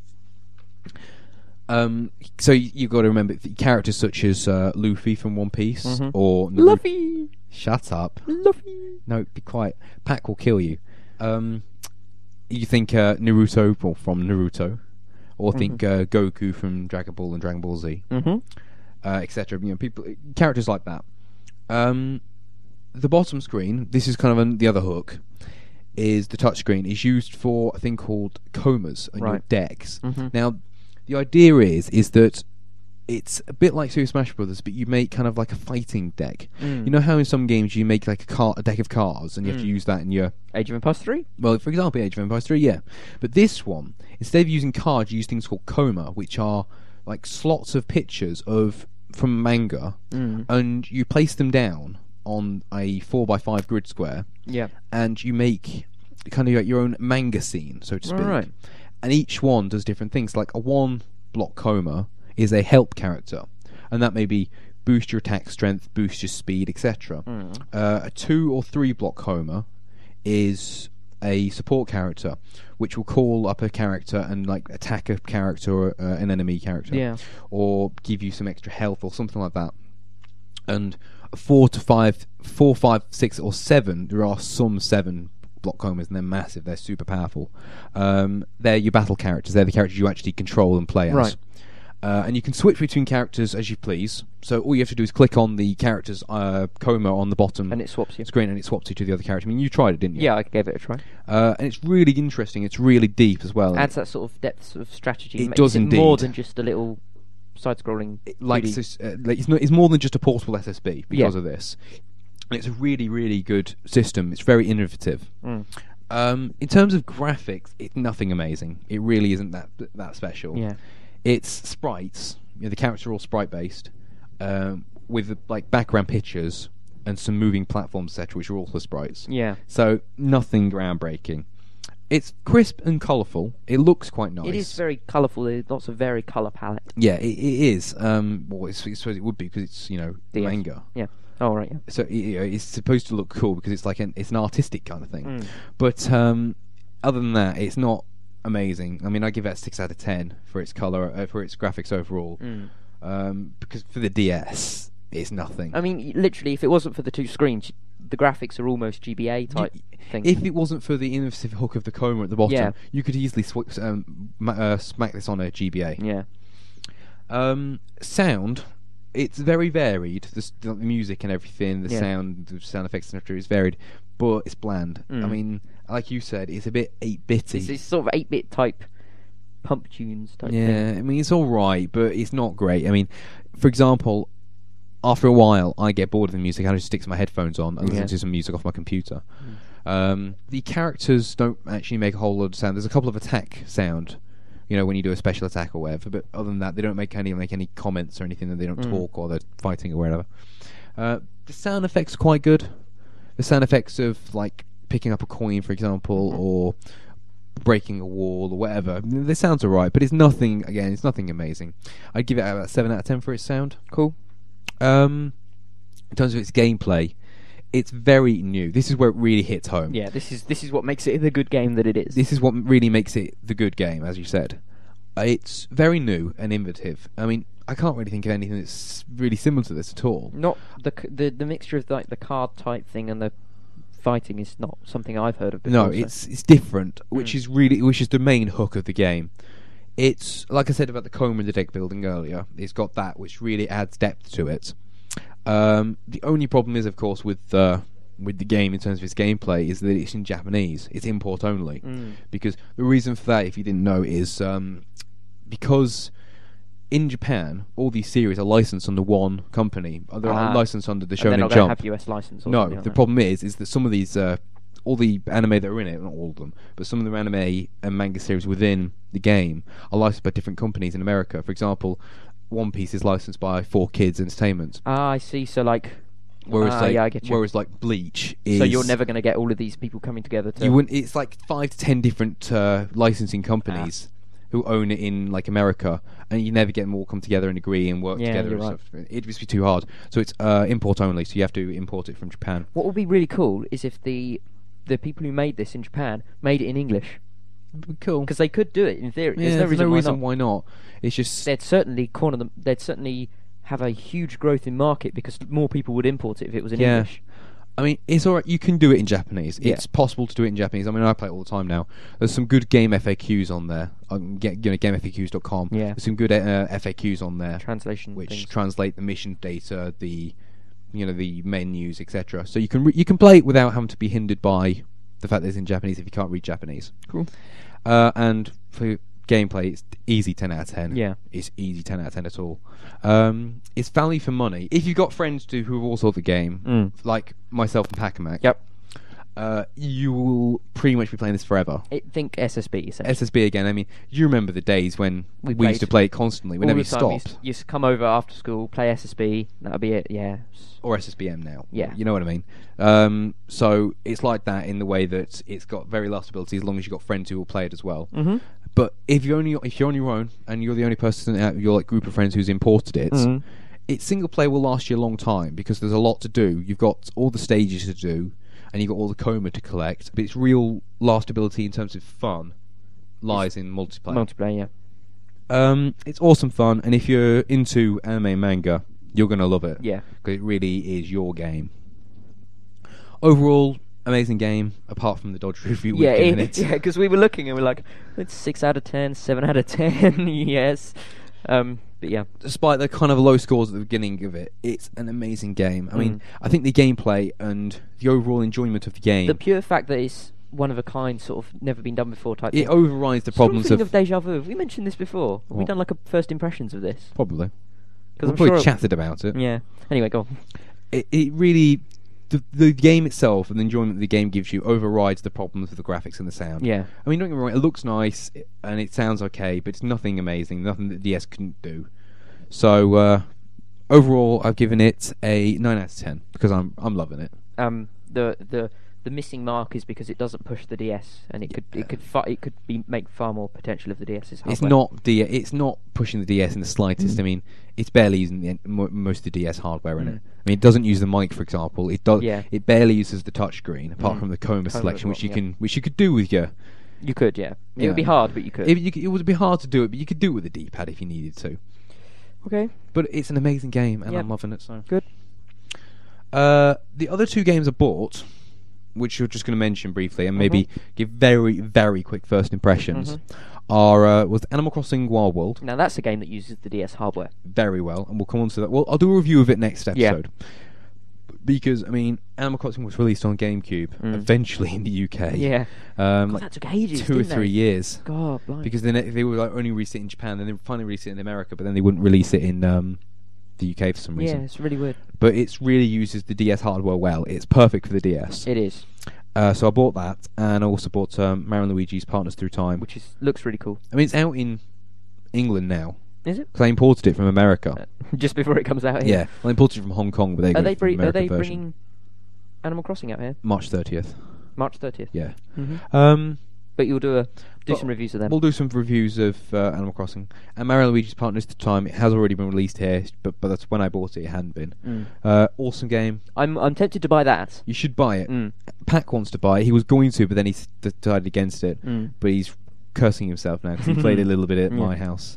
Um, so you, you've got to remember the characters such as uh, Luffy from One Piece Mhm. or Naruto. Luffy. Shut up. Luffy. No, be quiet. Pac will kill you. Um, you think uh, Naruto well, from Naruto, or think uh, Goku from Dragon Ball and Dragon Ball Z, Mm-hmm. uh, et cetera. You know, people, characters like that. Um, the bottom screen. This is kind of an, the other hook. Is the touchscreen is used for a thing called comas on your Right. decks. Mhm. Now, the idea is is that it's a bit like Super Smash Brothers, but you make kind of like a fighting deck. Mm. You know how in some games you make like a car, a deck of cards, and you have to Mm. use that in your Age of Empires three? well, for example, Age of Empires three, yeah. But this one, instead of using cards, you use things called coma, which are like slots of pictures of from manga, Mm. and you place them down on a four by five grid square, Yeah. and you make kind of like your own manga scene, so to speak. Right. And each one does different things. Like a one block coma is a help character, and that may be boost your attack strength, boost your speed, et cetera. Mm. Uh, a two or three block coma is a support character, which will call up a character and like attack a character or uh, an enemy character, Yeah. or give you some extra health or something like that. And four to five, four, five, six, or seven. There are some seven block comas, and they're massive. They're super powerful. Um, they're your battle characters. They're the characters you actually control and play as. Right. Uh, and you can switch between characters as you please. So all you have to do is click on the character's uh, coma on the bottom And it swaps you. screen, and it swaps you to the other character. I mean, you tried it, didn't you? Yeah, I gave it a try. Uh, and it's really interesting. It's really deep as well. Adds that sort of depth of strategy. It makes does it indeed. more than just a little side-scrolling. It, like, two D. it's, uh, like it's, not, it's more than just a portable S S B because Yeah. of this. And it's a really, really good system. It's very innovative. Mm. Um, in terms of graphics, it's nothing amazing. It really isn't that that special. Yeah. It's sprites. You know, the characters are all sprite based, um, with like background pictures and some moving platforms, et cetera, which are also sprites. Yeah. So nothing groundbreaking. It's crisp and colourful. It looks quite nice. It is very colourful. There's lots of very colour palette. Yeah, it, it is. Um, well, it's, I suppose it would be because it's you know D S. manga. Yeah. Oh, right, yeah. So it, you know, it's supposed to look cool because it's like an it's an artistic kind of thing. Mm. But um, other than that, it's not amazing. I mean, I give that six out of ten for its color, uh, for its graphics overall. Mm. Um, because for the D S, it's nothing. I mean, y- literally, if it wasn't for the two screens, the graphics are almost G B A type Y- thing. If it wasn't for the innovative hook of the coma at the bottom, Yeah. you could easily sw- um, ma- uh, smack this on a G B A. Yeah. Um, sound, it's very varied. The, s- the music and everything, the Yeah. sound, the sound effects, et cetera is varied, but it's bland. I Mm. mean, like you said, it's a bit eight-bitty. It's, it's sort of eight-bit type pump tunes type Yeah, thing. I mean, it's all right, but it's not great. I mean, for example, after a while, I get bored of the music. I just stick my headphones on and listen Yeah. to some music off my computer. Um, the characters don't actually make a whole lot of sound. There's a couple of attack sound, you know, when you do a special attack or whatever. But other than that, they don't make any make any comments or anything. That they don't Mm. talk or they're fighting or whatever. Uh, the sound effects are quite good. The sound effects of like picking up a coin, for example, or breaking a wall or whatever. The sound's alright, but it's nothing. Again, it's nothing amazing. I'd give it about seven out of ten for its sound. Cool. Um, in terms of its gameplay, it's very new. This is where it really hits home. Yeah, this is this is what makes it the good game that it is. This is what really makes it the good game, as you said. Uh, it's very new and innovative. I mean, I can't really think of anything that's really similar to this at all. Not the c- the the mixture of like the card type thing and the fighting is not something I've heard of before. No, so. it's it's different, which Mm. is really which is the main hook of the game. It's like I said about the coma and the deck building earlier. It's got that, which really adds depth to it. Um, the only problem is, of course, with uh, with the game in terms of its gameplay is that it's in Japanese. It's import only. Mm. Because the reason for that, if you didn't know, is um, because in Japan all these series are licensed under one company. They're Ah. licensed under the And they're Shonen not going to Jump. have U S license. Or No, something like the that. problem is, is that some of these, uh, all the anime that are in it, not all of them, but some of the anime and manga series within the game are licensed by different companies in America. For example, One Piece is licensed by Four Kids Entertainment, Ah, I see. So like, whereas ah, like, yeah, I get you. whereas like Bleach is. So you're never going to get all of these people coming together to. You wouldn't. It's like five to ten different uh, licensing companies who own it in like America, and you never get them all come together and agree and work Yeah, together. you're And right. stuff. It'd just be too hard. So it's uh, import only. So you have to import it from Japan. What would be really cool is if the the people who made this in Japan made it in English, Cool. because they could do it in theory. Yeah, There's no reason, why not. why not. It's just They'd certainly corner them. They'd certainly have a huge growth in market because more people would import it if it was in Yeah. English. I mean, it's alright. You can do it in Japanese. Yeah. It's possible to do it in Japanese. I mean, I play it all the time now. There's some good game F A Qs on there. I can get you know game F A Qs dot com. Yeah. There's some good uh, F A Qs on there, Translation which things. translate the mission data, the you know the menus, et cetera. So you can re- you can play it without having to be hindered by the fact that it's in Japanese if you can't read Japanese. Cool. Uh, and for gameplay, it's easy ten out of ten. Yeah. It's easy ten out of ten at all. Um, it's value for money. If you've got friends to who have also the game, Mm. like myself and Pacamac, Yep. uh, you will pretty much be playing this forever. I think S S B essentially. S S B again. I mean, you remember the days when We we, used to played play it constantly, All whenever the you time we stopped, used, used to come over after school, play S S B. That'll be it. Yeah. or S S B M now. Yeah. You know what I mean. Um, so it's like that in the way that it's got very lastability as long as you've got friends who will play it as well. Mm-hmm. But if you only if you're on your own and you're the only person out of your like group of friends who's imported it, Mhm. its single player will last you a long time because there's a lot to do. You've got all the stages to do, and you've got all the coma to collect. But its real lastability in terms of fun lies in multiplayer. Multiplayer. Yeah. um, it's awesome fun, and if you're into anime and manga, you're gonna love it. Yeah. because it really is your game. Overall, amazing game. Apart from the dodge review we've Yeah, given it, it. yeah, because we were looking and we're like, it's six out of ten, seven out of ten, yes. Um, but yeah, Despite the kind of low scores at the beginning of it, it's an amazing game. I mean, Mm. I think the gameplay and the overall enjoyment of the game, the pure fact that it's one of a kind, sort of never been done before type it thing. overrides the Sort problems of, thing of, of deja vu. Have we mentioned this before? Have we What? done like a first impressions of this? probably. 'Cause We've I'm probably sure- chatted about it. Yeah. Anyway, go on. It, it really, the the game itself and the enjoyment that the game gives you overrides the problems of the graphics and the sound. Yeah. I mean, don't get me wrong, it looks nice i- and it sounds okay, but it's nothing amazing, nothing that D S couldn't do. So uh, overall, I've given it a nine out of ten because I'm I'm loving it. Um, the the the missing mark is because it doesn't push the D S, and it could Yeah. it could fa- it could be make far more potential of the DS's hardware. It's not D. It's not pushing the D S in the slightest. I mean, it's barely using the, mo- most of the D S hardware in Mm. it. I mean, it doesn't use the mic, for example. It does. Yeah. It barely uses the touchscreen, apart Mm. from the coma Coma selection, at which the you bottom, can, which you could do with your. You could, yeah. It Yeah. would be hard, but you could. If you, c- it would be hard to do it, but you could do it with the D-pad if you needed to. Okay. But it's an amazing game, and Yep. I'm loving it. So Good. Uh, the other two games I bought, which you're just going to mention briefly, and maybe Mhm. give very, very quick first impressions, Mhm. are uh, was Animal Crossing Wild World. Now that's a game that uses the D S hardware. Very well, and we'll come on to that. Well, I'll do a review of it next Yeah. episode. Because I mean, Animal Crossing was released on GameCube Mm. eventually in the U K. Yeah. um, God, like that took ages. two or didn't three they? years. God, blimey. Because then it- they were like only release it in Japan, then they finally released it in America, but then they wouldn't release it in um, the U K for some yeah, reason. it's really weird. But it's really uses the D S hardware well. It's perfect for the D S. It is, Uh, so I bought that, and I also bought um, Mario and Luigi's Partners Through Time. which is looks really cool. I mean, it's out in England now, Is it? Because they imported it from America. Uh, just before it comes out here. Yeah, well, they imported it from Hong Kong, but they Are got they, it from the bring, are American they version. bringing Animal Crossing out here? March thirtieth. March thirtieth. Yeah. Mm-hmm. Um, But you'll do a do Well, some reviews of them. We'll do some reviews of uh, Animal Crossing. And Mario Luigi's Partners at the time, it has already been released here, but but that's when I bought it, it hadn't been. Mm. Uh, awesome game. I'm I'm tempted to buy that. You should buy it. Mm. Pac wants to buy it. He was going to, but then he s- decided against it. Mm. But he's cursing himself now because he played a little bit at Yeah. my house.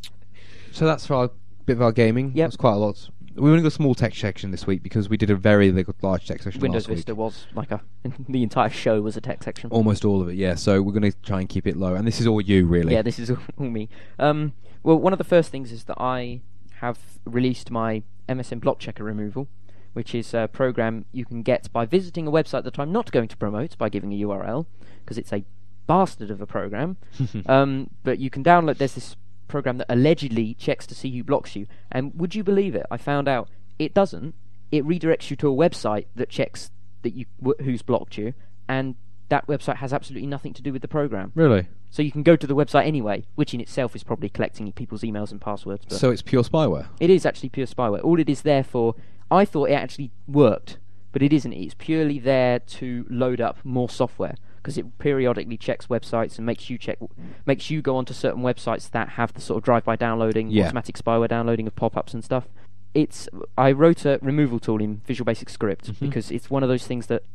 So that's for our bit of our gaming. Yep. That's quite a lot. We only got a small tech section this week because we did a very li- large tech section Windows last Vista week. was like a the entire show was a tech section. Almost all of it, yeah. So we're going to try and keep it low. And this is all you, really. Yeah, this is all, all me. Um, well, one of the first things is that I have released my M S N Block Checker removal, which is a program you can get by visiting a website that I'm not going to promote by giving a U R L, because it's a bastard of a program. um, but you can download. There's this program that allegedly checks to see who blocks you, and would you believe it? I found out it doesn't. It redirects you to a website that checks that you wh- who's blocked you, and that website has absolutely nothing to do with the program. Really? So you can go to the website anyway, which in itself is probably collecting people's emails and passwords. But So it's pure spyware? it is actually pure spyware. All it is there for, I thought it actually worked, but it isn't. It's purely there to load up more software, because it periodically checks websites and makes you check, makes you go onto certain websites that have the sort of drive-by downloading, Yeah. automatic spyware downloading of pop-ups and stuff. It's I wrote a removal tool in Visual Basic Script Mhm. because it's one of those things that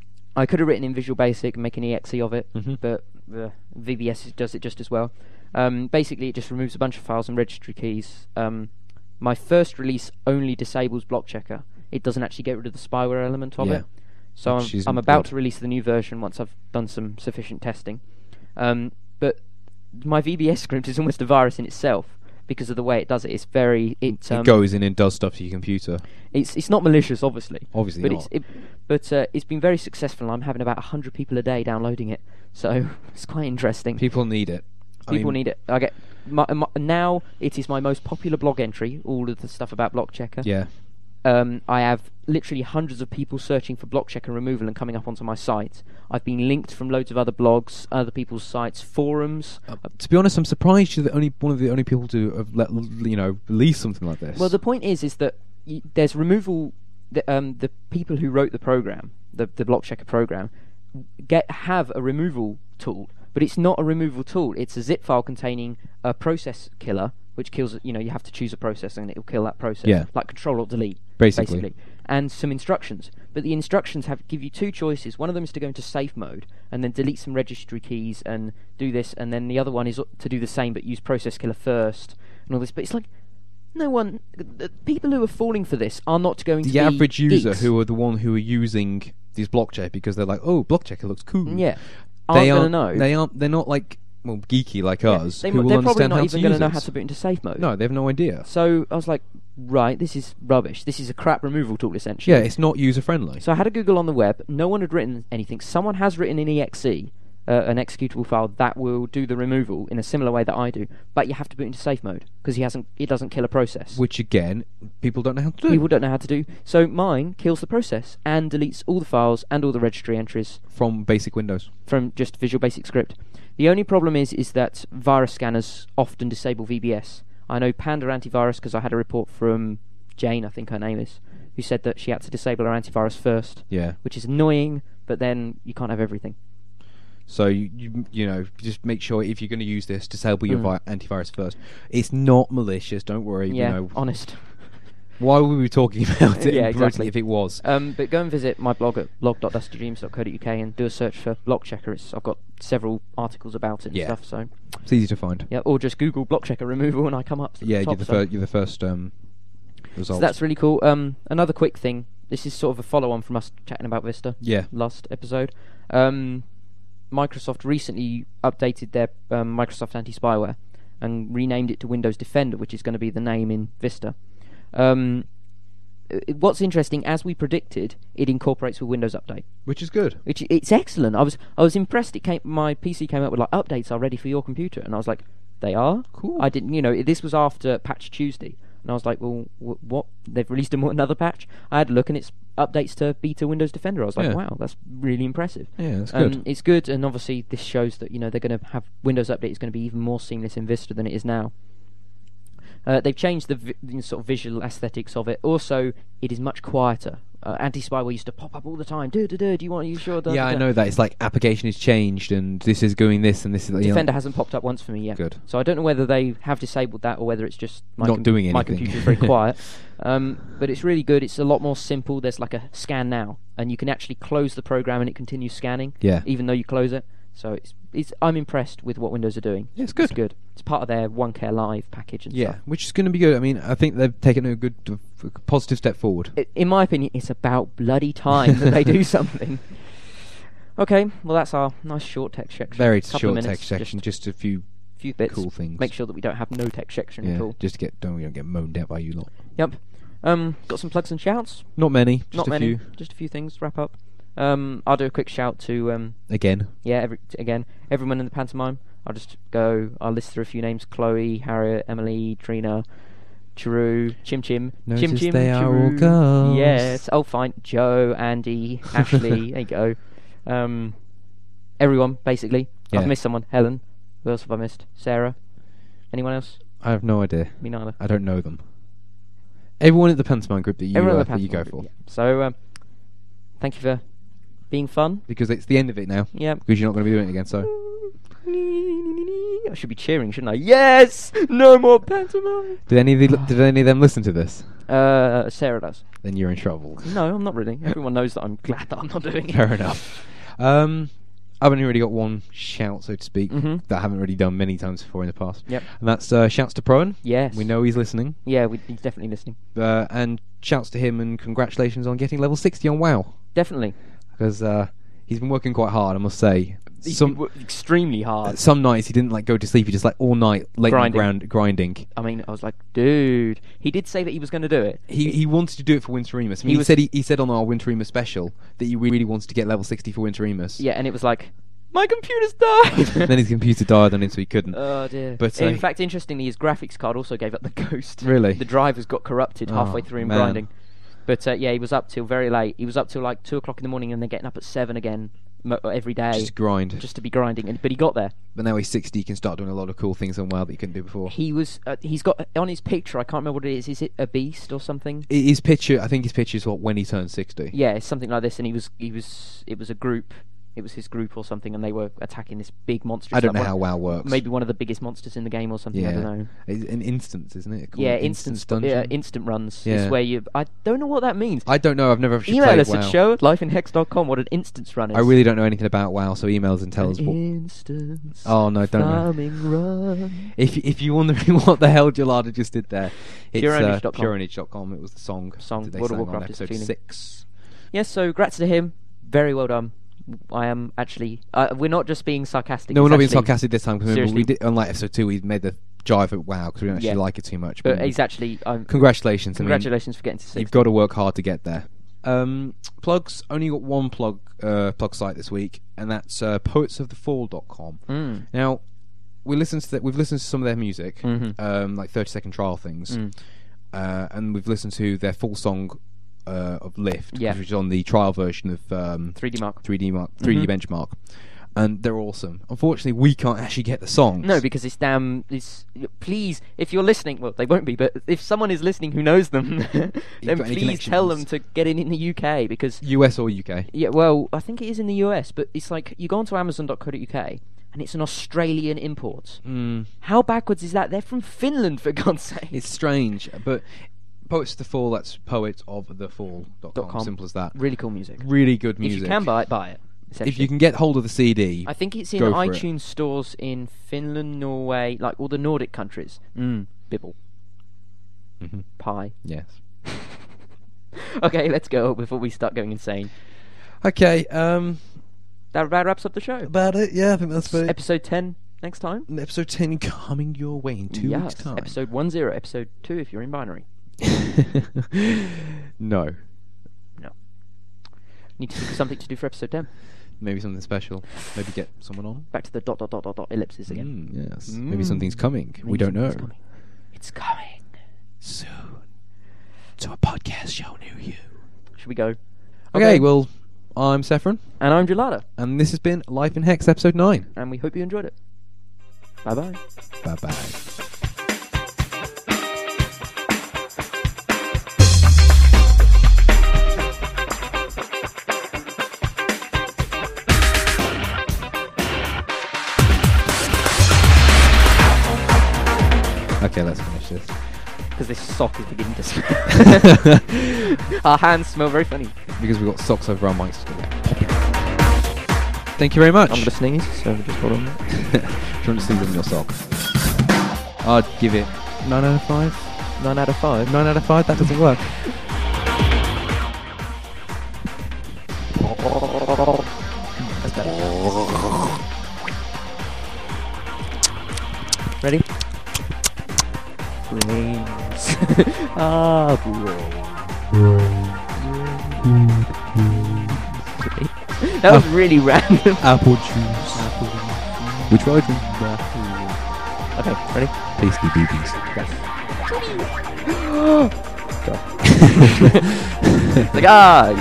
I could have written in Visual Basic and make an E X E of it, Mhm. but uh, V B S does it just as well. Um, basically, it just removes a bunch of files and registry keys. Um, my first release only disables Block Checker. It doesn't actually get rid of the spyware element of Yeah. it. So Which I'm, isn't I'm about good. to release the new version once I've done some sufficient testing. Um, but my V B S script is almost a virus in itself because of the way it does it. It's very it, um, it goes in and does stuff to your computer. It's it's not malicious, obviously. Obviously but not. It's, it, but uh, it's been very successful. I'm having about a hundred people a day downloading it, so it's quite interesting. People need it. I People mean, need it. I get my, my, now. It is my most popular blog entry. All of the stuff about Block Checker. Yeah. Um, I have literally hundreds of people searching for Block Checker removal and coming up onto my site. I've been linked from loads of other blogs, other people's sites, forums. Uh, to be honest, I'm surprised you're the only one of the only people to have let you know release something like this. Well, the point is, is that y- there's removal. The, um, the people who wrote the program, the the Block Checker program, get have a removal tool, but it's not a removal tool. It's a zip file containing a process killer, which kills. You know, you have to choose a process and it will kill that process. Yeah. Like Control or Delete. Basically. basically, and some instructions. But the instructions have give you two choices. One of them is to go into safe mode and then delete some registry keys and do this, and then the other one is to do the same but use process killer first and all this. But it's like no one, the people who are falling for this are not going to the be average user geeks. who are the one who are using these block check because they're like, oh, block checker looks cool. yeah, aren't they going to aren't. know. They aren't. They're not like well geeky like Yeah. us. They, who m- will they're probably understand not how even to going to use know it. how to put it into safe mode. No, they have no idea. So I was like, right, this is rubbish. This is a crap removal tool, essentially. Yeah, it's not user friendly. So I had a Google on the web. No one had written anything. Someone has written an E X E, uh, an executable file that will do the removal in a similar way that I do. But you have to put it into safe mode because he hasn't. It doesn't kill a process. Which again, people don't know how to do. People don't know how to do. So mine kills the process and deletes all the files and all the registry entries from basic Windows. from just Visual Basic Script. The only problem is is that virus scanners often disable V B S. I know Panda Antivirus because I had a report from Jane, I think her name is, who said that she had to disable her antivirus first, Yeah. which is annoying, but then you can't have everything. So you you, you know just make sure if you're going to use this, disable your Mm. vi- antivirus first. It's not malicious. Don't worry. Yeah, You know, honest. why would we be talking about it? Yeah, in promoting exactly. If it was. Um, but go and visit my blog at blog dot dusty dreams dot co dot uk and do a search for Block Checker. It's, I've got several articles about it and Yeah. stuff. So It's easy to find. yeah, or just Google Block Checker removal and I come up. To Yeah, the top, you're the so. first. You're the first um, result. So that's really cool. Um, another quick thing. This is sort of a follow-on from us chatting about Vista. Yeah. Last episode. Um, Microsoft recently updated their um, Microsoft Anti-Spyware and renamed it to Windows Defender, which is going to be the name in Vista. Um, i- what's interesting, as we predicted, it incorporates with Windows Update, Which is good. which it's excellent. I was I was impressed. It came, my P C came up with like updates are ready for your computer, and I was like, they are. Cool. I didn't, you know, this was after Patch Tuesday, and I was like, well, wh- what? They've released a mo- another patch. I had a look, and it's updates to Beta Windows Defender. I was like, Yeah. wow, that's really impressive. Yeah, that's Um, good. it's good, and obviously this shows that you know they're going to have Windows Update is going to be even more seamless in Vista than it is now. Uh, they've changed the vi- you know, sort of visual aesthetics of it. Also, it is much quieter. Uh, anti-spyware used to pop up all the time. Do do do. Do you want? Are you sure? Da, yeah, da, I da. know that. It's like application is changed and this is doing this and this is... You know, Defender hasn't popped up once for me yet. Good. So I don't know whether they have disabled that or whether it's just my Not doing my anything. computer's very quiet. Um, but it's really good. It's a lot more simple. There's like a scan now, and you can actually close the program and it continues scanning. Yeah. Even though you close it. So it's, it's I'm impressed with what Windows are doing. Yeah, it's good. It's good. It's part of their One Care Live package and Yeah, stuff. which is going to be good. I mean, I think they've taken a good, uh, positive step forward. I- In my opinion, it's about bloody time that they do something. Okay, well that's our nice short text section. Very Couple of short minutes, text section, just just a few a few bits. cool things. Make sure that we don't have no text section yeah, at all. just to get don't we don't get moaned at by you lot. Yep. Um, got some plugs and shouts. Not many, just Not a many. few. Just a few things. Wrap up. Um, I'll do a quick shout to um, Again, yeah, every, t- again, everyone in the pantomime. I'll just go. I'll list through a few names: Chloe, Harriet, Emily, Trina, Chiru, Chim Chim, Chim Notice Chim. they are all Chiru. girls. Yes. Oh, fine. Joe, Andy, Ashley. There you go. Um, everyone basically. Yeah. I've missed someone. Helen. Who else have I missed? Sarah. Anyone else? I have no idea. Me neither. I don't know them. Everyone at the pantomime group that you Everyone uh, in the that you go pantomime for, group, yeah. So, um, thank you for being fun. because it's the end of it now. Yeah. Because you're not going to be doing it again. So I should be cheering, shouldn't I? Yes! No more pantomime! did any of the, did any of them listen to this? Uh, Sarah does. Then you're in trouble. No, I'm not really. Everyone knows that I'm glad that I'm not doing it. Fair enough. Um, I've only really got one shout, so to speak, Mhm. that I haven't really done many times before in the past. Yep. And that's uh, shouts to Proan. Yes. We know he's listening. Yeah, we, he's definitely listening. Uh, and shouts to him and congratulations on getting level sixty on WoW. Definitely. Because uh, he's been working quite hard, I must say. He's Some been wo- extremely hard. some nights he didn't like go to sleep. He just like all night late Grinding. ground grinding. I mean, I was like, dude. He did say that he was going to do it. He he wanted to do it for Winter Remus. I mean, He he, was- said he, he said on our Winter Remus special that he really wanted to get level sixty for Winter Remus. Yeah, and it was like, my computer's died! Then his computer died on him, so he couldn't. Oh dear. But, in uh, fact, interestingly, his graphics card also gave up the ghost. Really? The drivers got corrupted Oh, halfway through him man. grinding. But uh, yeah, he was up till very late. He was up till like two o'clock in the morning, and then getting up at seven again mo- every day Just grind. just to be grinding. And but he got there. But now he's sixty, he can start doing a lot of cool things on WoW that he couldn't do before. He was. Uh, he's got on his picture. I can't remember what it is. Is it a beast or something? I- His picture, I think his picture is what when he turned sixty. Yeah, it's something like this. And he was. He was. It was a group. It was his group or something, and they were attacking this big monster. I don't Like know one- how WoW works. Maybe one of the biggest monsters in the game or something. I don't know. It's an instance, isn't it? Called Yeah, an instant, instance dungeon. yeah, instant runs. Yeah. Is where you. I don't know what that means. I don't know. I've never actually Email played us WoW. at show at life in hex dot com what an instance run is. I really don't know anything about WoW, so email us and tell us what. Instance. Oh no, don't know. farming run. If if you're wondering what the hell Gelada just did there, it's Pureimage uh, dot com. pureimage dot com. It was the song. Song, that they World of sang on Warcraft is episode cleaning. six. Yes, so grats to him. Very well done. I am actually. Uh, we're not just being sarcastic. No, we're it's not being actually- sarcastic this time because remember we seriously. did unlike episode two. We made the jive at WoW because we don't actually Yeah. like it too much. But he's actually. Um, congratulations! I mean, congratulations for getting to six. you've got to work hard to get there. Um, plugs. Only got one plug uh, plug site this week, and that's uh, poets of the fall dot com. Mm. Now, we listened to the, we've listened to some of their music, Mhm. um, like thirty second trial things, Mm. uh, and we've listened to their full song uh, of Lift, Yeah. which is on the trial version of um, three D Mark. three D Mark, three D Mhm. Benchmark, and they're awesome. Unfortunately, we can't actually get the songs. No, because it's damn. It's, please, if you're listening, well, they won't be, but if someone is listening who knows them, then got any please tell them connections? to get in in the U K because. U S or U K. Yeah, well, I think it is in the U S, but it's like you go onto amazon dot co dot U K and it's an Australian import. Mm, How backwards is that? They're from Finland, for God's sake. it's strange, but Poets of the Fall. That's poets of the fall dot com. com. Simple as that. Really cool music. Really good music. If you can buy it, buy it. if essentially. you can get hold of the C D, I think it's in go for it. iTunes stores in Finland, Norway, like all the Nordic countries. Mm, Bibble. Mhm. Pie. Yes. Okay, let's go before we start going insane. Okay. Um. That about wraps up the show. About it. Yeah, I think that's about it. Episode ten next time. Episode ten coming your way in two yes. weeks' time. Episode one zero. Episode two if you're in binary. No. No. Need to think of something to do for episode ten. Maybe something special. Maybe get someone on. Back to the dot dot dot dot dot ellipses again. Mm, yes. Maybe Mm. something's coming. we Maybe don't know. something's coming. It's coming. Soon. To a podcast show near you. Should we go? Okay, well, I'm Sephron, And I'm Gelada. and this has been Life in Hex episode nine. And we hope you enjoyed it. Bye bye. Bye bye. Okay, let's finish this. Because this sock is beginning to smell. Our hands smell very funny. Because we've got socks over our mics still. Thank you very much. I'm going to sneeze, so just hold on. Do you want to sneeze on your sock? I'd give it nine out of five. nine out of five? nine out of five? That doesn't work. That's better. Ready? Brains. Ah, bro. That was really random. Apple juice. Apple juice. Which one? Okay, ready? Tasty boobies. Like, ah!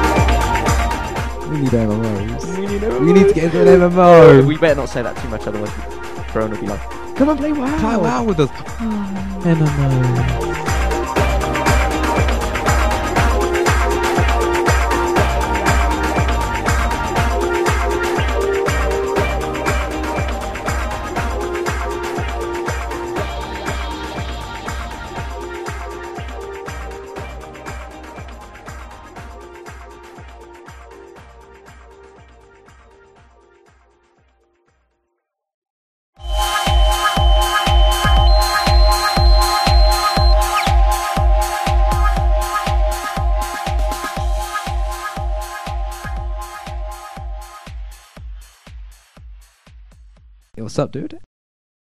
We need M M Os. We need, We need to get into an M M O. We better not say that too much, otherwise Corona will be like, come on, play WoW! Play WoW with us. M M O. What's up, dude?